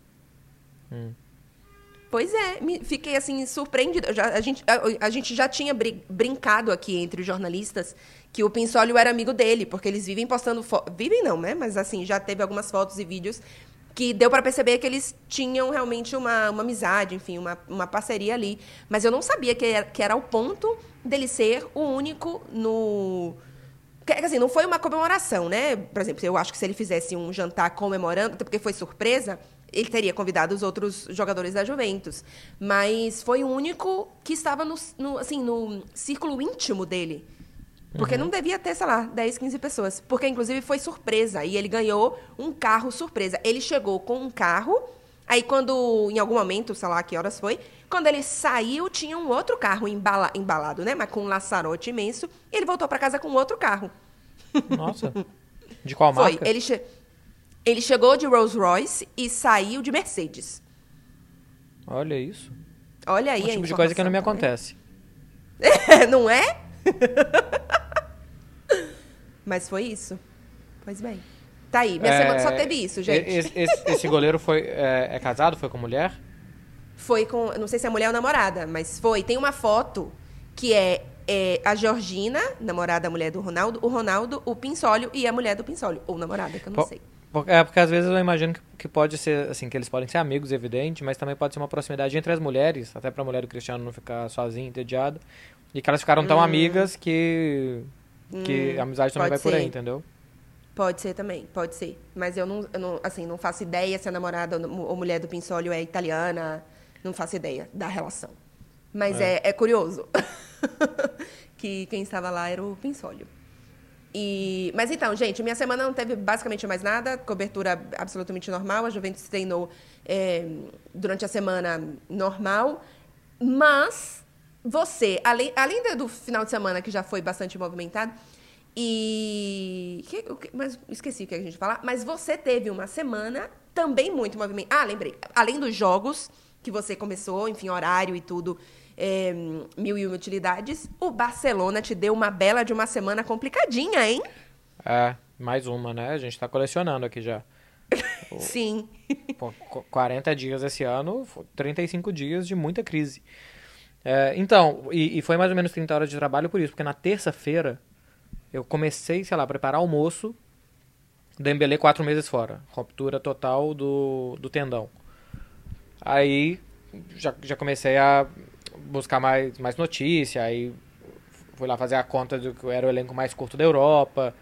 Pois é, me- fiquei assim surpreendida. Eu já- a, gente, a, a gente já tinha bri- brincado aqui entre os jornalistas que o Pinsólio era amigo dele, porque eles vivem postando fotos. Vivem não, né? Mas assim, já teve algumas fotos e vídeos que deu pra perceber que eles tinham realmente uma, uma amizade, enfim, uma, uma parceria ali. Mas eu não sabia que era, que era o ponto dele ser o único no. Quer dizer, não foi uma comemoração, né? Por exemplo, eu acho que se ele fizesse um jantar comemorando, até porque foi surpresa, ele teria convidado os outros jogadores da Juventus. Mas foi o único que estava no, no, assim, no círculo íntimo dele. Porque não devia ter, sei lá, dez, quinze pessoas. Porque, inclusive, foi surpresa. E ele ganhou um carro surpresa. Ele chegou com um carro. Aí, quando, em algum momento, sei lá que horas foi, quando ele saiu, tinha um outro carro embala, embalado, né? Mas com um laçarote imenso. E ele voltou para casa com outro carro. Nossa. De qual Foi. marca? Ele, che ele chegou de Rolls Royce e saiu de Mercedes. Olha isso. Olha aí Um a tipo de coisa que não me informação, tá acontece. vendo? Não é? Mas foi isso. Pois bem. Tá aí. Minha É, semana só teve isso, gente. Esse, esse- esse goleiro foi, é, é casado? Foi com mulher? Foi com. Não sei se é mulher ou namorada, mas foi. Tem uma foto que é, é a Georgina, namorada, mulher do Ronaldo, o Ronaldo, o Pinsólio e a mulher do Pinsólio. Ou namorada, que eu não Po- sei. por- É, porque às vezes eu imagino que, que pode ser, assim, que eles podem ser amigos, evidente, mas também pode ser uma proximidade entre as mulheres, até pra mulher do Cristiano não ficar sozinha, entediada, e que elas ficaram tão amigas que, que a amizade também vai pode por aí, ser. entendeu? Pode ser também, pode ser. Mas eu não, eu não, assim, não faço ideia se a namorada ou ou mulher do Pinsólio é italiana. Não faço ideia da relação. Mas é, é curioso que quem estava lá era o Pinsólio. E, mas então, gente, minha semana não teve basicamente mais nada, cobertura absolutamente normal. A Juventus treinou é, durante a semana normal. Mas você, além, além do final de semana, que já foi bastante movimentado, e. que- o que- mas esqueci o que a gente ia falar. Mas você teve uma semana também muito movimentada. Ah, lembrei. Além dos jogos que você começou, enfim, horário e tudo, é, mil e uma utilidades, o Barcelona te deu uma bela de uma semana complicadinha, hein? É, mais uma, né? A gente tá colecionando aqui já. Sim. Pô, qu- quarenta dias esse ano, fo- trinta e cinco dias de muita crise. É, então, e, e foi mais ou menos trinta horas de trabalho por isso, porque na terça-feira eu comecei, sei lá, a preparar almoço, Dembélé quatro meses fora, ruptura total do, do tendão. Aí já, já comecei a buscar mais, mais notícia, aí fui lá fazer a conta do que era o elenco mais curto da Europa,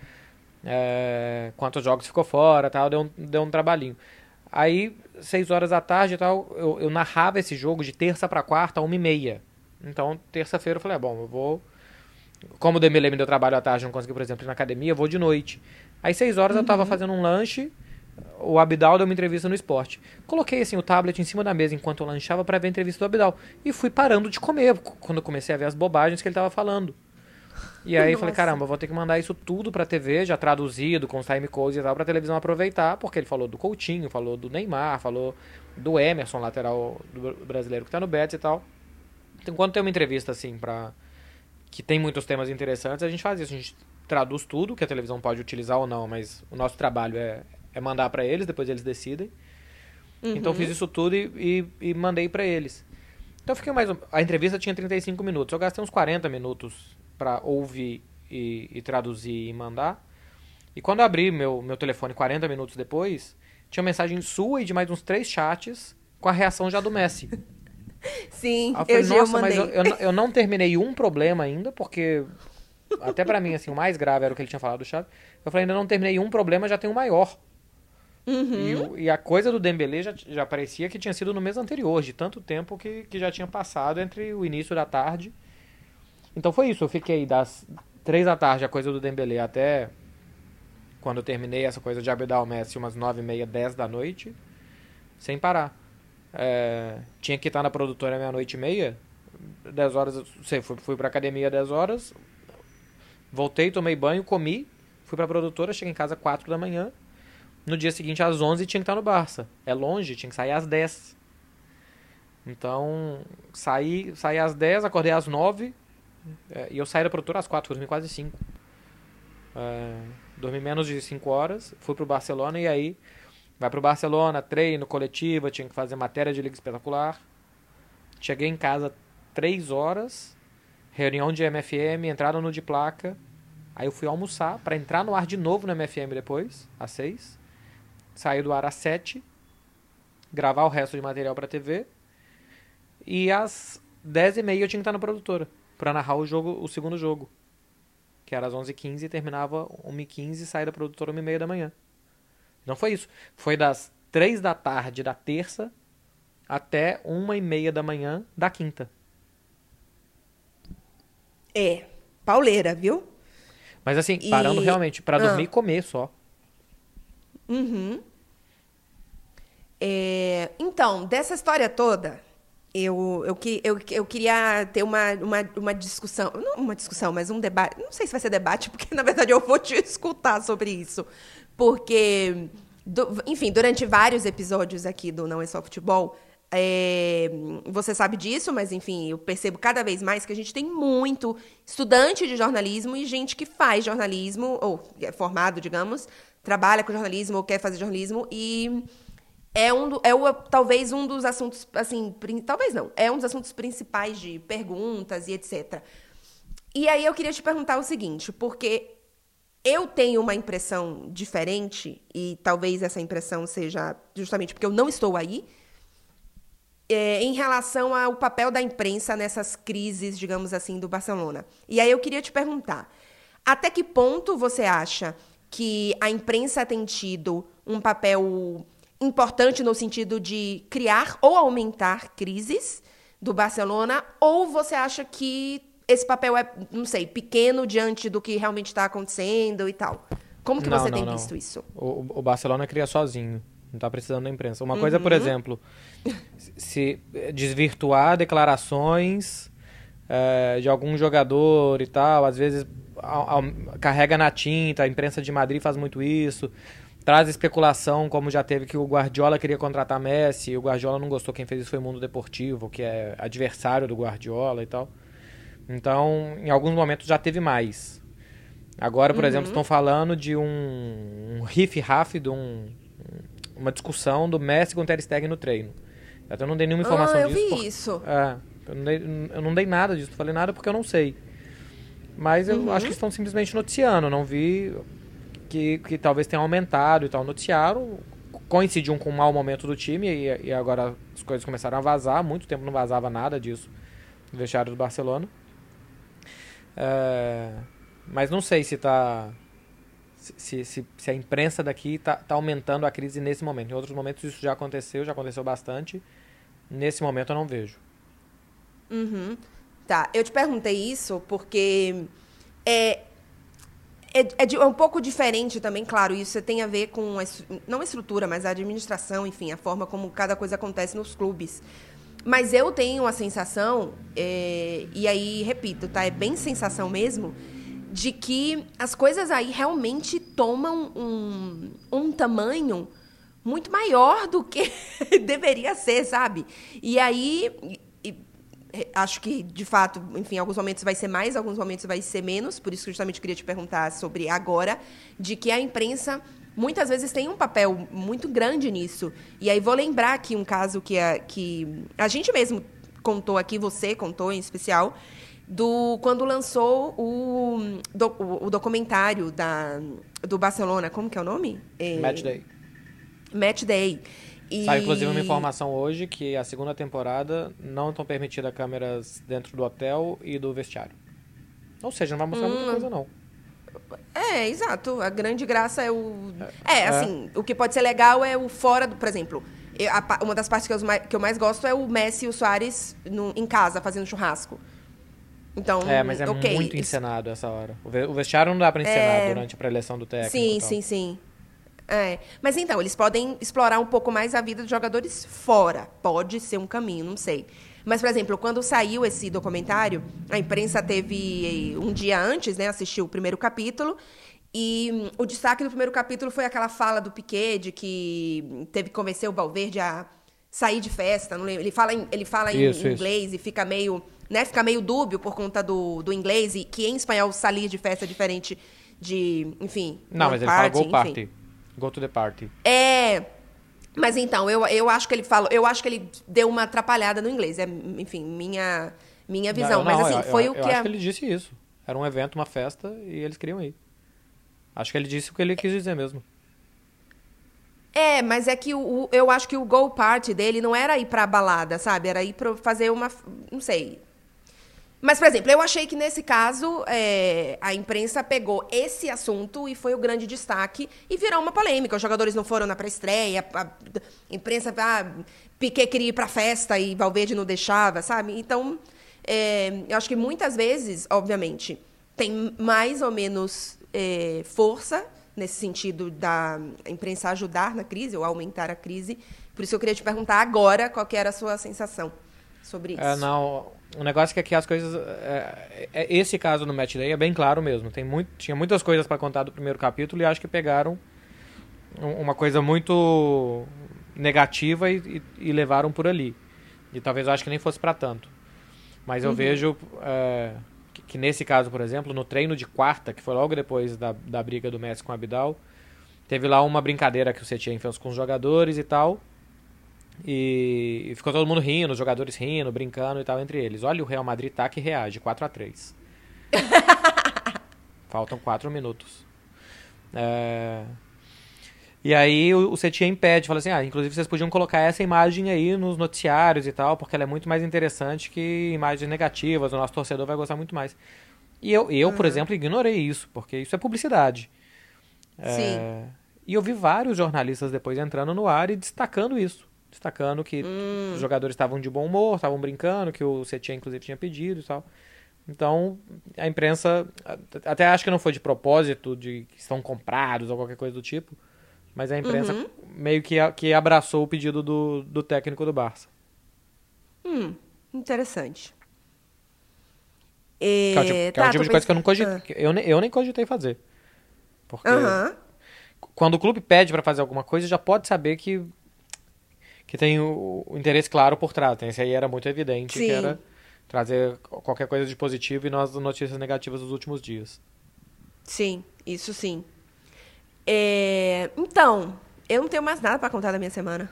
é, quantos jogos ficou fora, tal, deu um, deu um trabalhinho. Aí, seis horas da tarde e tal, eu, eu narrava esse jogo de terça pra quarta, uma e meia. Então, terça-feira eu falei, ah, bom, eu vou... Como o Dembélé me deu trabalho à tarde, não consegui, por exemplo, ir na academia, eu vou de noite. Aí, seis horas eu tava fazendo um lanche, o Abdal deu uma entrevista no Esporte. Coloquei, assim, o tablet em cima da mesa enquanto eu lanchava pra ver a entrevista do Abdal. E fui parando de comer, quando eu comecei a ver as bobagens que ele tava falando. E aí eu falei, Nossa. caramba, eu vou ter que mandar isso tudo pra T V, já traduzido, com os time codes e tal, pra televisão aproveitar, porque ele falou do Coutinho, falou do Neymar, falou do Emerson, lateral do brasileiro que tá no Betis e tal. Então, quando tem uma entrevista, assim, pra... que tem muitos temas interessantes, a gente faz isso, a gente traduz tudo, que a televisão pode utilizar ou não, mas o nosso trabalho é, é mandar pra eles, depois eles decidem. Então eu fiz isso tudo e, e, e mandei pra eles. Então eu fiquei mais... um- A entrevista tinha trinta e cinco minutos, eu gastei uns quarenta minutos pra ouvir e, e traduzir e mandar. E quando eu abri meu, meu telefone quarenta minutos depois, tinha mensagem sua e de mais uns três chats com a reação já do Messi. Sim, Aí eu falei, eu, eu nossa, mandei. mas eu, eu, não- eu não terminei um problema ainda, porque até pra mim, assim, o mais grave era o que ele tinha falado do Xavi. Eu falei, ainda não terminei um problema, já tem um maior. E, o- e a coisa do Dembélé já, já parecia que tinha sido no mês anterior, de tanto tempo que, que já tinha passado entre o início da tarde. Então foi isso, eu fiquei das três da tarde, a coisa do Dembélé, até quando eu terminei essa coisa de Abdal Messi, umas nove e meia, dez da noite, sem parar. É, tinha que estar na produtora meia-noite e meia, dez horas, eu sei, fui, fui pra academia dez horas, voltei, tomei banho, comi, fui pra produtora, cheguei em casa quatro da manhã, no dia seguinte às onze tinha que estar no Barça. É longe, tinha que sair às dez. Então, saí, saí às dez, acordei às nove, é, e eu saí da produtora às quatro, dormi quase cinco. É, dormi menos de cinco horas, fui pro Barcelona e aí vai pro Barcelona, treino, coletiva, tinha que fazer matéria de Liga Espetacular. Cheguei em casa três horas, reunião de M F M, entrada no de placa. Aí eu fui almoçar pra entrar no ar de novo no M F M depois, às seis. Saí do ar às sete, gravar o resto de material pra T V. E às dez e meia eu tinha que estar na produtora pra narrar o jogo, o segundo jogo. Que era às onze e quinze e terminava uma e quinze e saí da produtora uma e meia da manhã. Não foi isso. Foi das três da tarde da terça até uma e meia da manhã da quinta. É, pauleira, viu? Mas assim, E- parando realmente pra dormir Ah. e comer só. Uhum. É, então, dessa história toda, eu, eu, que- eu, eu queria ter uma, uma, uma discussão, não uma discussão, mas um debate. Não sei se vai ser debate, porque na verdade eu vou te escutar sobre isso. Porque, du- enfim, durante vários episódios aqui do Não É Só Futebol, é, você sabe disso, mas enfim, eu percebo cada vez mais que a gente tem muito estudante de jornalismo e gente que faz jornalismo, ou é formado, digamos, trabalha com jornalismo ou quer fazer jornalismo e é um do- é o, talvez um dos assuntos, assim, prin- talvez não, é um dos assuntos principais de perguntas e etcétera. E aí eu queria te perguntar o seguinte, porque eu tenho uma impressão diferente, e talvez essa impressão seja justamente porque eu não estou aí, é, em relação ao papel da imprensa nessas crises, digamos assim, do Barcelona. E aí eu queria te perguntar, até que ponto você acha que a imprensa tem tido um papel importante no sentido de criar ou aumentar crises do Barcelona, ou você acha que esse papel é, não sei, pequeno diante do que realmente está acontecendo e tal? Como que Não, você não, tem não. visto isso? O, o Barcelona cria sozinho. Não tá precisando da imprensa. Uma coisa, por exemplo, se desvirtuar declarações eh, de algum jogador e tal, às vezes a- a- carrega na tinta, a imprensa de Madrid faz muito isso, traz especulação, como já teve que o Guardiola queria contratar Messi, e o Guardiola não gostou, quem fez isso foi o Mundo Deportivo, que é adversário do Guardiola e tal. Então, em alguns momentos já teve mais. Agora, por exemplo, estão falando de um, um riff-raff, de um, uma discussão do Messi com o Ter Stegen no treino. Eu não dei nenhuma informação Ah, eu disso. vi por- isso. É, eu não, dei, eu não dei nada disso, não falei nada porque eu não sei. Mas eu acho que estão simplesmente noticiando. Eu não vi que, que talvez tenha aumentado e tal. Noticiaram, coincidiu com um mau momento do time e, e agora as coisas começaram a vazar. Há muito tempo não vazava nada disso no vestiário do Barcelona. É, mas não sei se tá. Se, se, se a imprensa daqui tá, tá aumentando a crise nesse momento. Em outros momentos isso já aconteceu, já aconteceu bastante. Nesse momento eu não vejo. Uhum. Tá, eu te perguntei isso porque é, é, é, de- é um pouco diferente também, claro, isso tem a ver com, a estru- não a estrutura, mas a administração, enfim, a forma como cada coisa acontece nos clubes. Mas eu tenho a sensação, é, e aí, repito, tá, é bem sensação mesmo, de que as coisas aí realmente tomam um, um tamanho muito maior do que deveria ser, sabe? E aí, e- e- acho que, de fato, enfim, alguns momentos vai ser mais, alguns momentos vai ser menos, por isso que justamente eu queria te perguntar sobre agora, de que a imprensa muitas vezes tem um papel muito grande nisso. E aí vou lembrar aqui um caso que a, que a gente mesmo contou aqui, você contou em especial, do quando lançou o, do- o, o documentário da, do Barcelona, como que é o nome? É, Match Day. Match Day. E... Saiu inclusive uma informação hoje que a segunda temporada não estão permitidas câmeras dentro do hotel e do vestiário. Ou seja, não vai mostrar muita coisa não. É, exato. A grande graça é o. É, assim, o que pode ser legal é o fora do. Por exemplo, eu- a pa- uma das partes que eu, mais, que eu mais gosto é o Messi e o Soares no- em casa, fazendo churrasco. Então, É, mas é ok. muito eles- encenado essa hora. O ve- o vestiário não dá pra encenar É. durante a pré-eleição do técnico. Sim, e tal. sim, sim. É. Mas então, eles podem explorar um pouco mais a vida dos jogadores fora. Pode ser um caminho, não sei. Mas, por exemplo, quando saiu esse documentário, a imprensa teve um dia antes, né? Assistiu o primeiro capítulo. E hum, o destaque do primeiro capítulo foi aquela fala do Piquet de que teve que convencer o Valverde a sair de festa, não lembro. Ele fala em, ele fala em Isso, inglês isso. e fica meio, né, fica meio dúbio por conta do, do inglês, e que em espanhol sair de festa é diferente de, enfim... Não, uma mas ele fala party, go enfim. party. Go to the party. É... Mas então, eu, eu acho que ele falou, eu acho que ele deu uma atrapalhada no inglês. É, enfim, minha, minha visão. Não, Mas não, assim, eu, foi eu, o eu que acho a... que ele disse isso. Era um evento, uma festa, e eles queriam ir. Acho que ele disse o que ele quis dizer mesmo. É, mas é que o, o- eu acho que o go party dele não era ir pra balada, sabe? Era ir pra fazer uma... Não sei. Mas, por exemplo, eu achei que nesse caso é, a imprensa pegou esse assunto e foi o grande destaque e virou uma polêmica. Os jogadores não foram na pré-estreia, a, a imprensa, ah, Piquet queria ir pra festa e Valverde não deixava, sabe? Então, é, eu acho que muitas vezes, obviamente, tem mais ou menos é, força nesse sentido da imprensa ajudar na crise ou aumentar a crise. Por isso eu queria te perguntar agora qual que era a sua sensação sobre isso. É, não... O negócio é que aqui as coisas... É, é- esse caso no Match Day é bem claro mesmo. Tem muito, tinha muitas coisas para contar do primeiro capítulo e acho que pegaram um- uma coisa muito negativa e, e- e levaram por ali. E talvez eu acho que nem fosse para tanto. Mas eu vejo é, que, que nesse caso, por exemplo, no treino de quarta, que foi logo depois da, da briga do Messi com o Abidal, teve lá uma brincadeira que o Setien fez com os jogadores e tal. E, e ficou todo mundo rindo, os jogadores rindo, brincando e tal entre eles. Olha, o Real Madrid tá que reage, quatro a três. Faltam quatro minutos. É, E aí o, o Setien pede, fala assim, ah, inclusive vocês podiam colocar essa imagem aí nos noticiários e tal, porque ela é muito mais interessante que imagens negativas, o nosso torcedor vai gostar muito mais. E eu, eu por exemplo, ignorei isso, porque isso é publicidade. É, Sim. E eu vi vários jornalistas depois entrando no ar e destacando isso. Destacando que os jogadores estavam de bom humor, estavam brincando, que o Setien inclusive tinha pedido e tal. Então, a imprensa, a- até acho que não foi de propósito, de que estão comprados ou qualquer coisa do tipo, mas a imprensa meio que, a- que abraçou o pedido do, do técnico do Barça. Hum, interessante. Que é o tipo, É, que é o tá, tipo tô de coisa que eu não pensando- cogitei, que eu, nem- eu nem cogitei fazer. Porque Aham. quando o clube pede pra fazer alguma coisa, já pode saber que, que tem o, o interesse claro por trás. Então, esse aí era muito evidente, Sim. que era trazer qualquer coisa de positivo e nós notícias negativas dos últimos dias. Sim, isso sim. É, então, eu não tenho mais nada pra contar da minha semana.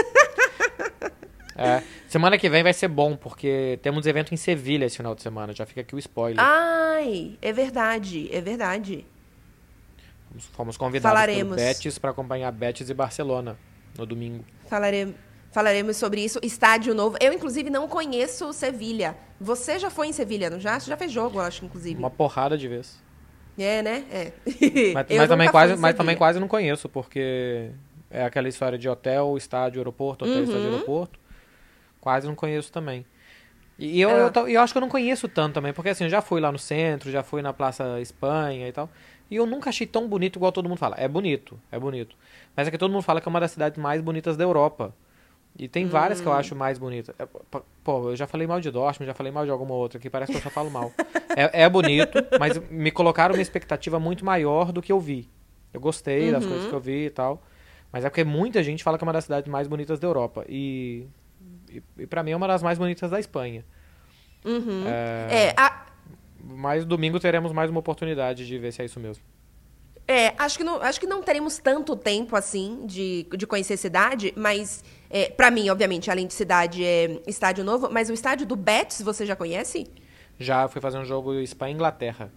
É, semana que vem vai ser bom, porque temos evento em Sevilha esse final de semana. Já fica aqui o spoiler. Ai, é verdade, é verdade. Fomos- Fomos convidados Falaremos. pelo Betis para acompanhar Betis e Barcelona no domingo. Falare- falaremos sobre isso. Estádio novo. Eu, inclusive, não conheço Sevilha. Você já foi em Sevilha, não já? Você já fez jogo, eu acho, inclusive. Uma porrada de vez. É, né? É. Mas, Eu mas também nunca quase, fui em mas também Sevilha. quase não conheço, porque é aquela história de hotel, estádio, aeroporto, hotel, estádio, Uhum. aeroporto. Quase não conheço também. E eu, É. eu, ta- eu acho que eu não conheço tanto também, porque assim, eu já fui lá no centro, já fui na Praça Espanha e tal. E eu nunca achei tão bonito igual todo mundo fala. É bonito, é bonito. Mas é que todo mundo fala que é uma das cidades mais bonitas da Europa. E tem várias que eu acho mais bonitas. É, p- Pô, eu já falei mal de Dortmund, já falei mal de alguma outra aqui, parece que eu só falo mal. É, é bonito, mas me colocaram uma expectativa muito maior do que eu vi. Eu gostei das coisas que eu vi e tal. Mas é porque muita gente fala que é uma das cidades mais bonitas da Europa. E, e, e pra mim é uma das mais bonitas da Espanha. Uhum. É, É, a- Mas domingo teremos mais uma oportunidade de ver se é isso mesmo. É, acho que não, acho que não teremos tanto tempo assim de, de conhecer cidade, mas é, para mim, obviamente, além de cidade, é estádio novo, mas o estádio do Betis você já conhece? Já fui fazer um jogo Espanha e Inglaterra.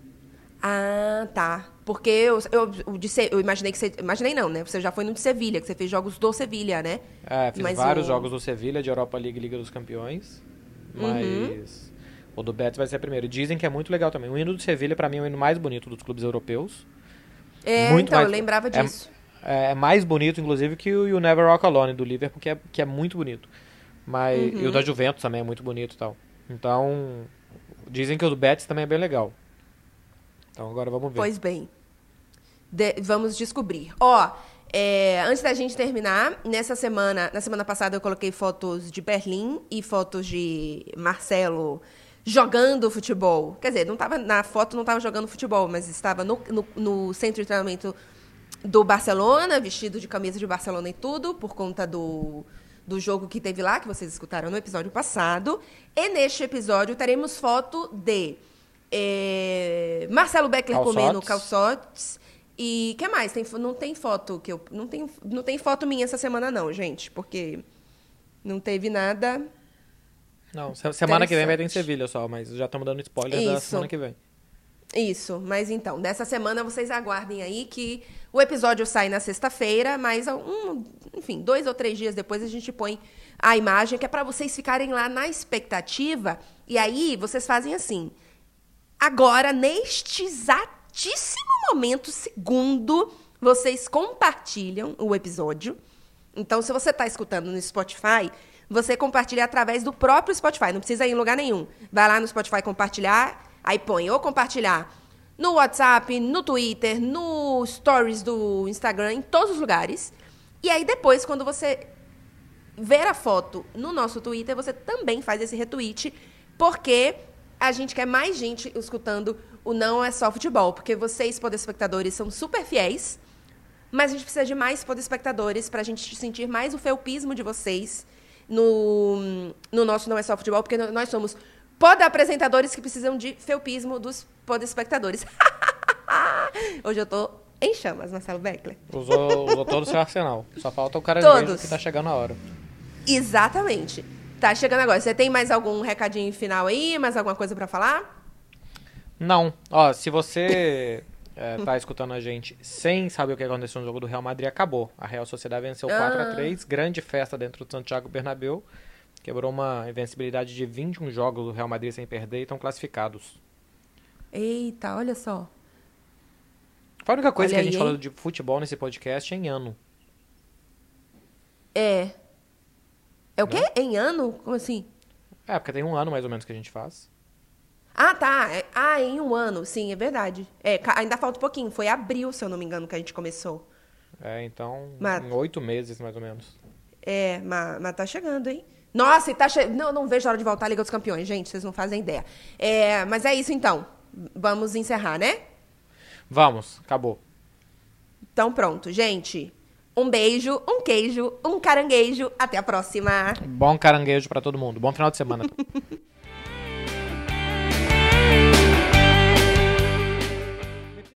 Ah, tá. Porque eu, eu, o de Se- eu imaginei que você. Imaginei não, né? Você já foi no de Sevilha, que você fez jogos do Sevilha, né? É, fiz Mas vários o- jogos do Sevilha, de Europa League e Liga dos Campeões. Mas o do Betis vai ser primeiro. Dizem que é muito legal também. O hino do Sevilha, pra mim, é o hino mais bonito dos clubes europeus. É, Muito então, mais- eu lembrava é- disso. É, é mais bonito, inclusive, que o You Never Walk Alone do Liverpool, que é, que é muito bonito. Mas, E o da Juventus também é muito bonito e tal. Então, dizem que o do Betis também é bem legal. Então agora vamos ver. Pois bem. De- vamos descobrir. Ó, é, antes da gente terminar, nessa semana, na semana passada eu coloquei fotos de Berlim e fotos de Marcelo jogando futebol. Quer dizer, não tava, na foto não estava jogando futebol, mas estava no, no, no centro de treinamento do Barcelona, vestido de camisa de Barcelona e tudo, por conta do, do jogo que teve lá, que vocês escutaram no episódio passado. E neste episódio teremos foto de é, Marcelo Beckler Calçotes. comendo calçotes. E o que mais? Tem, não tem foto que eu. Não tem, não tem foto minha essa semana, não, gente. Porque não teve nada. Não, se- semana que vem vai ter em Sevilha só, mas já estamos dando spoiler da Isso. semana que vem. Isso, mas então, dessa semana vocês aguardem aí que o episódio sai na sexta-feira, mas um, enfim, dois ou três dias depois a gente põe a imagem, que é para vocês ficarem lá na expectativa. E aí vocês fazem assim. Agora, neste exatíssimo momento, segundo, vocês compartilham o episódio. Então, se você está escutando no Spotify, você compartilha através do próprio Spotify. Não precisa ir em lugar nenhum. Vai lá no Spotify compartilhar. Aí põe ou compartilhar no WhatsApp, no Twitter, no Stories do Instagram, em todos os lugares. E aí depois, quando você ver a foto no nosso Twitter, você também faz esse retweet, porque a gente quer mais gente escutando o Não É Só Futebol, porque vocês, podespectadores, são super fiéis, mas a gente precisa de mais podespectadores para a gente sentir mais o felpismo de vocês no, no nosso Não É Só Futebol, porque nós somos podapresentadores que precisam de felpismo dos podespectadores. Hoje eu tô em chamas, Marcelo Beckler. Usou, usou todo o seu arsenal. Só falta o caranguejo Todos. que tá chegando a hora. Exatamente. Tá chegando agora. Você tem mais algum recadinho final aí? Mais alguma coisa pra falar? Não. Ó, se você é, tá escutando a gente sem saber o que aconteceu no jogo do Real Madrid, acabou. A Real Sociedade venceu quatro a três. Grande festa dentro do Santiago Bernabéu. Quebrou uma invencibilidade de vinte e um jogos do Real Madrid sem perder e estão classificados. Eita, olha só. Foi a única coisa Olha que a gente aí, falou hein? de futebol nesse podcast é em ano. É. É o quê? Né? Em ano? Como assim? É, porque tem um ano mais ou menos que a gente faz. Ah, tá. É- Ah, em um ano. Sim, é verdade. É, ca- ainda falta um pouquinho. Foi abril, se eu não me engano, que a gente começou. É, então, Mas- em oito meses mais ou menos. É, mas, mas tá chegando, hein? Nossa, e tá chegando. Não, não vejo a hora de voltar à Liga dos Campeões, gente. Vocês não fazem ideia. É, mas é isso, então. Vamos encerrar, né? Vamos, acabou. Então, pronto, gente. Um beijo, um queijo, um caranguejo. Até a próxima. Bom caranguejo pra todo mundo. Bom final de semana.